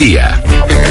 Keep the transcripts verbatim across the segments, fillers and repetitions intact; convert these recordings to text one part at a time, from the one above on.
Día.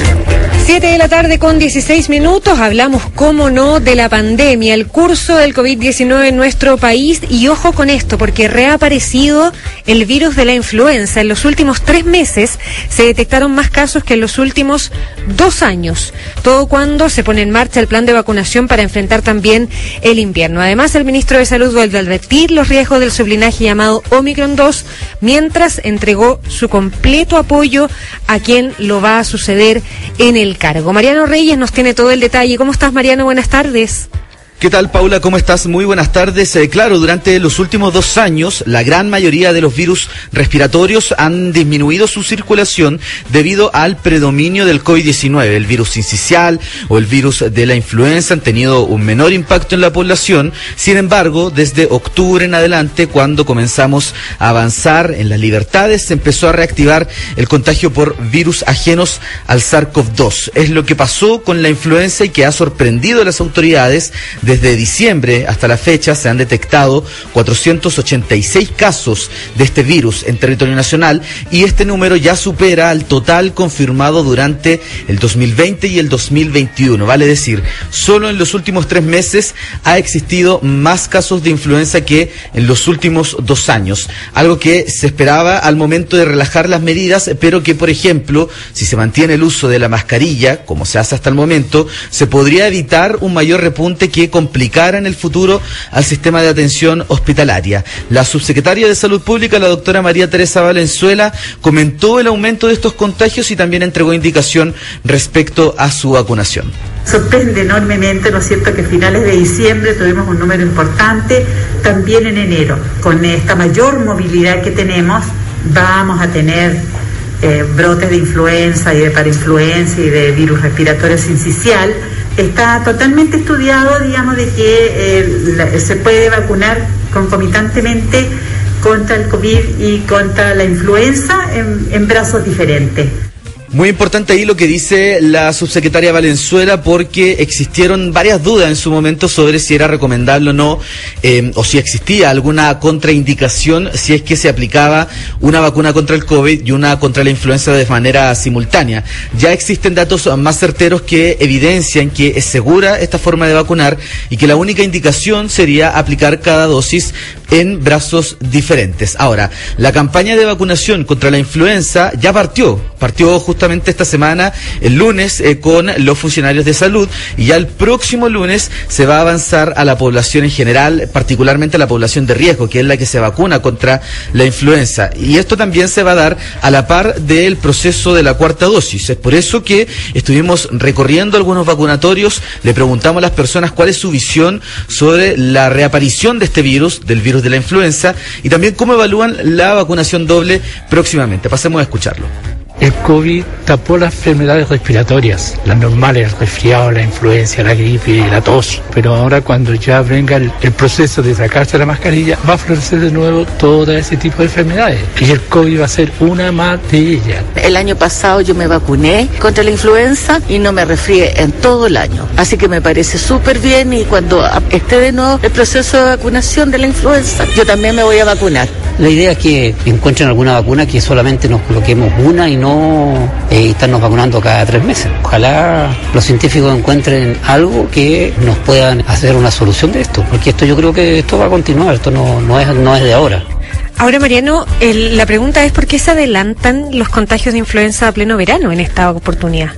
siete de la tarde con dieciséis minutos, hablamos, cómo no, de la pandemia, el curso del COVID diecinueve en nuestro país, y ojo con esto, porque reaparecido el virus de la influenza. En los últimos tres meses se detectaron más casos que en los últimos dos años, todo cuando se pone en marcha el plan de vacunación para enfrentar también el invierno. Además, el ministro de Salud vuelve a advertir los riesgos del sublinaje llamado Omicron dos, mientras entregó su completo apoyo a quien lo va a suceder en el cargo. Mariano Reyes nos tiene todo el detalle. ¿Cómo estás, Mariano? Buenas tardes. ¿Qué tal, Paula? ¿Cómo estás? Muy buenas tardes. Eh, claro, durante los últimos dos años, la gran mayoría de los virus respiratorios han disminuido su circulación debido al predominio del COVID diecinueve. El virus sincicial o el virus de la influenza han tenido un menor impacto en la población. Sin embargo, desde octubre en adelante, cuando comenzamos a avanzar en las libertades, se empezó a reactivar el contagio por virus ajenos al SARS-CoV dos. Es lo que pasó con la influenza y que ha sorprendido a las autoridades. Desde diciembre hasta la fecha se han detectado cuatrocientos ochenta y seis casos de este virus en territorio nacional, y este número ya supera al total confirmado durante el dos mil veinte y el dos mil veintiuno. Vale decir, solo en los últimos tres meses ha existido más casos de influenza que en los últimos dos años. Algo que se esperaba al momento de relajar las medidas, pero que, por ejemplo, si se mantiene el uso de la mascarilla, como se hace hasta el momento, se podría evitar un mayor repunte que complicara en el futuro al sistema de atención hospitalaria. La subsecretaria de Salud Pública, la doctora María Teresa Valenzuela, comentó el aumento de estos contagios y también entregó indicación respecto a su vacunación. Sorprende enormemente, ¿no es cierto?, que a finales de diciembre tuvimos un número importante, también en enero. Con esta mayor movilidad que tenemos, vamos a tener eh, brotes de influenza y de parainfluenza y de virus respiratorio sincicial. Está totalmente estudiado, digamos, de que eh, la, se puede vacunar concomitantemente contra el COVID y contra la influenza en, en brazos diferentes. Muy importante ahí lo que dice la subsecretaria Valenzuela, porque existieron varias dudas en su momento sobre si era recomendable o no, eh, o si existía alguna contraindicación si es que se aplicaba una vacuna contra el COVID y una contra la influenza de manera simultánea. Ya existen datos más certeros que evidencian que es segura esta forma de vacunar y que la única indicación sería aplicar cada dosis en brazos diferentes. Ahora, la campaña de vacunación contra la influenza ya partió, partió justamente Justamente esta semana, el lunes, eh, con los funcionarios de salud, y ya el próximo lunes se va a avanzar a la población en general, particularmente a la población de riesgo, que es la que se vacuna contra la influenza. Y esto también se va a dar a la par del proceso de la cuarta dosis. Es por eso que estuvimos recorriendo algunos vacunatorios, le preguntamos a las personas cuál es su visión sobre la reaparición de este virus, del virus de la influenza, y también cómo evalúan la vacunación doble próximamente. Pasemos a escucharlo. El COVID tapó las enfermedades respiratorias, las normales, el resfriado, la influenza, la gripe, la tos. Pero ahora, cuando ya venga el, el proceso de sacarse la mascarilla, va a florecer de nuevo todo ese tipo de enfermedades. Y el COVID va a ser una más de ellas. El año pasado yo me vacuné contra la influenza y no me resfrié en todo el año. Así que me parece súper bien, y cuando esté de nuevo el proceso de vacunación de la influenza, yo también me voy a vacunar. La idea es que encuentren alguna vacuna que solamente nos coloquemos una y no eh, estarnos vacunando cada tres meses. Ojalá los científicos encuentren algo que nos puedan hacer una solución de esto, porque esto yo creo que esto va a continuar, esto no, no, es, no es de ahora. Ahora, Mariano, el, la pregunta es: ¿por qué se adelantan los contagios de influenza a pleno verano en esta oportunidad?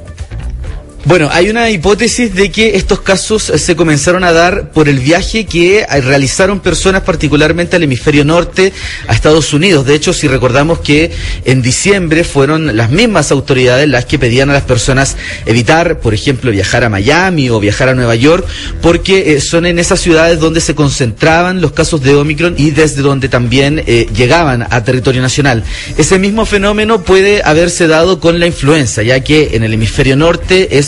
Bueno, hay una hipótesis de que estos casos se comenzaron a dar por el viaje que realizaron personas particularmente al hemisferio norte, a Estados Unidos. De hecho, si recordamos que en diciembre fueron las mismas autoridades las que pedían a las personas evitar, por ejemplo, viajar a Miami o viajar a Nueva York, porque eh, son en esas ciudades donde se concentraban los casos de Omicron y desde donde también eh, llegaban a territorio nacional. Ese mismo fenómeno puede haberse dado con la influenza, ya que en el hemisferio norte es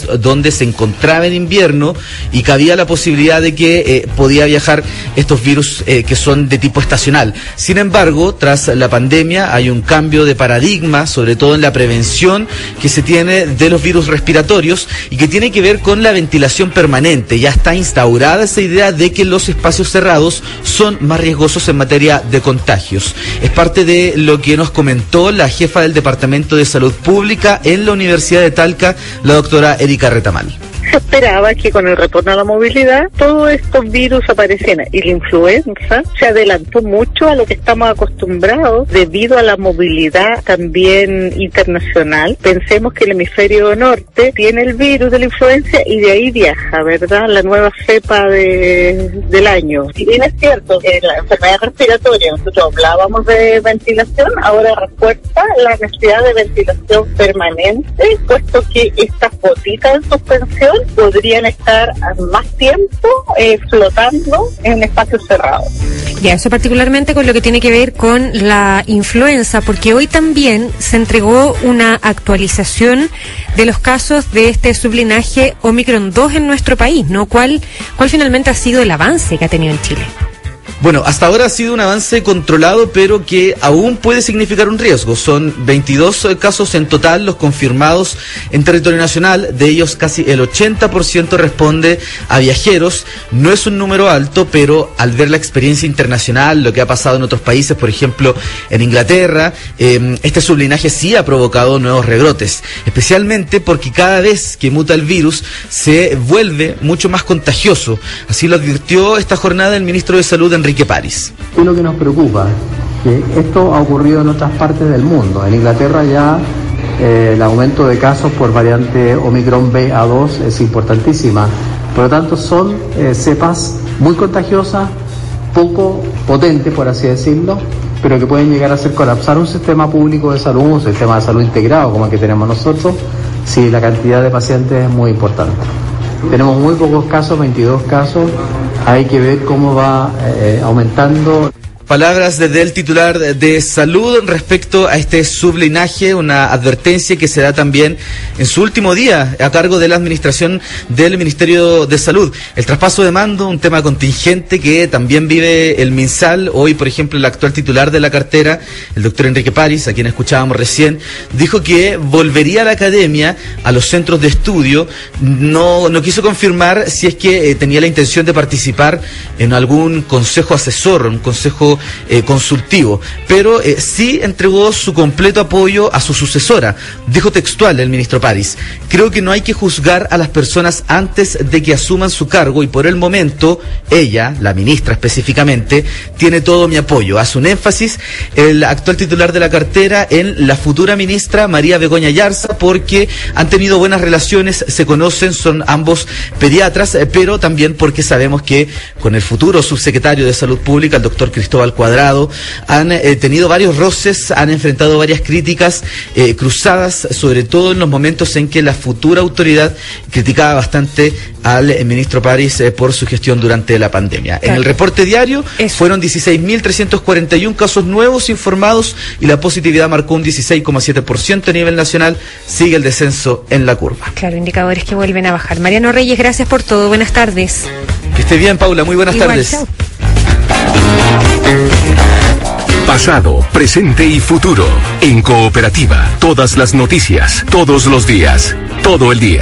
lugares donde se encontraba en invierno y cabía la posibilidad de que eh, podía viajar estos virus eh, que son de tipo estacional. Sin embargo, tras la pandemia hay un cambio de paradigma, sobre todo en la prevención que se tiene de los virus respiratorios y que tiene que ver con la ventilación permanente. Ya está instaurada esa idea de que los espacios cerrados son más riesgosos en materia de contagios. Es parte de lo que nos comentó la jefa del Departamento de Salud Pública en la Universidad de Talca, la doctora Erika Retamal. Se esperaba que con el retorno a la movilidad todos estos virus aparecieran y la influenza se adelantó mucho a lo que estamos acostumbrados debido a la movilidad también internacional. Pensemos que el hemisferio norte tiene el virus de la influenza y de ahí viaja, ¿verdad? La nueva cepa de, del año. Si bien es cierto que la enfermedad respiratoria, nosotros hablábamos de ventilación, ahora refuerza la necesidad de ventilación permanente, puesto que estas gotitas de suspensión podrían estar más tiempo eh, flotando en espacios cerrados. Ya, eso particularmente con lo que tiene que ver con la influenza, porque hoy también se entregó una actualización de los casos de este sublinaje Omicron dos en nuestro país, ¿no? ¿Cuál, cuál finalmente ha sido el avance que ha tenido en Chile? Bueno, hasta ahora ha sido un avance controlado, pero que aún puede significar un riesgo. Son veintidós casos en total los confirmados en territorio nacional. De ellos casi el ochenta por ciento responde a viajeros. No es un número alto, pero al ver la experiencia internacional, lo que ha pasado en otros países, por ejemplo en Inglaterra, eh, este sublinaje sí ha provocado nuevos rebrotes. Especialmente porque cada vez que muta el virus se vuelve mucho más contagioso. Así lo advirtió esta jornada el ministro de Salud, Enrique París. Y lo que nos preocupa, que esto ha ocurrido en otras partes del mundo. En Inglaterra ya eh, el aumento de casos por variante Omicron B A dos es importantísima. Por lo tanto, son eh, cepas muy contagiosas, poco potentes, por así decirlo, pero que pueden llegar a hacer colapsar un sistema público de salud, un sistema de salud integrado como el que tenemos nosotros, si la cantidad de pacientes es muy importante. Tenemos muy pocos casos, veintidós casos, hay que ver cómo va eh, aumentando. Palabras desde el titular de Salud respecto a este sublinaje, una advertencia que se da también en su último día a cargo de la administración del Ministerio de Salud. El traspaso de mando, un tema contingente que también vive el MinSal. Hoy, por ejemplo, el actual titular de la cartera, el doctor Enrique París, a quien escuchábamos recién, dijo que volvería a la academia, a los centros de estudio. No, no quiso confirmar si es que eh, tenía la intención de participar en algún consejo asesor, un consejo Eh, consultivo, pero eh, sí entregó su completo apoyo a su sucesora. Dijo textual el ministro París: creo que no hay que juzgar a las personas antes de que asuman su cargo y por el momento ella, la ministra específicamente, tiene todo mi apoyo. Hace un énfasis el actual titular de la cartera en la futura ministra María Begoña Yarza, porque han tenido buenas relaciones, se conocen, son ambos pediatras, eh, pero también porque sabemos que con el futuro subsecretario de Salud Pública, el doctor Cristóbal Cuadrado, han eh, tenido varios roces, han enfrentado varias críticas eh, cruzadas, sobre todo en los momentos en que la futura autoridad criticaba bastante al eh, ministro París eh, por su gestión durante la pandemia. Claro. En el reporte diario Eso. fueron dieciséis mil trescientos cuarenta y uno casos nuevos informados y la positividad marcó un dieciséis coma siete por ciento a nivel nacional. Sigue el descenso en la curva. Claro, indicadores que vuelven a bajar. Mariano Reyes, gracias por todo. Buenas tardes. Que esté bien, Paula. Muy buenas Igual, tardes. Chao. Pasado, presente y futuro. En Cooperativa. Todas las noticias, todos los días, todo el día.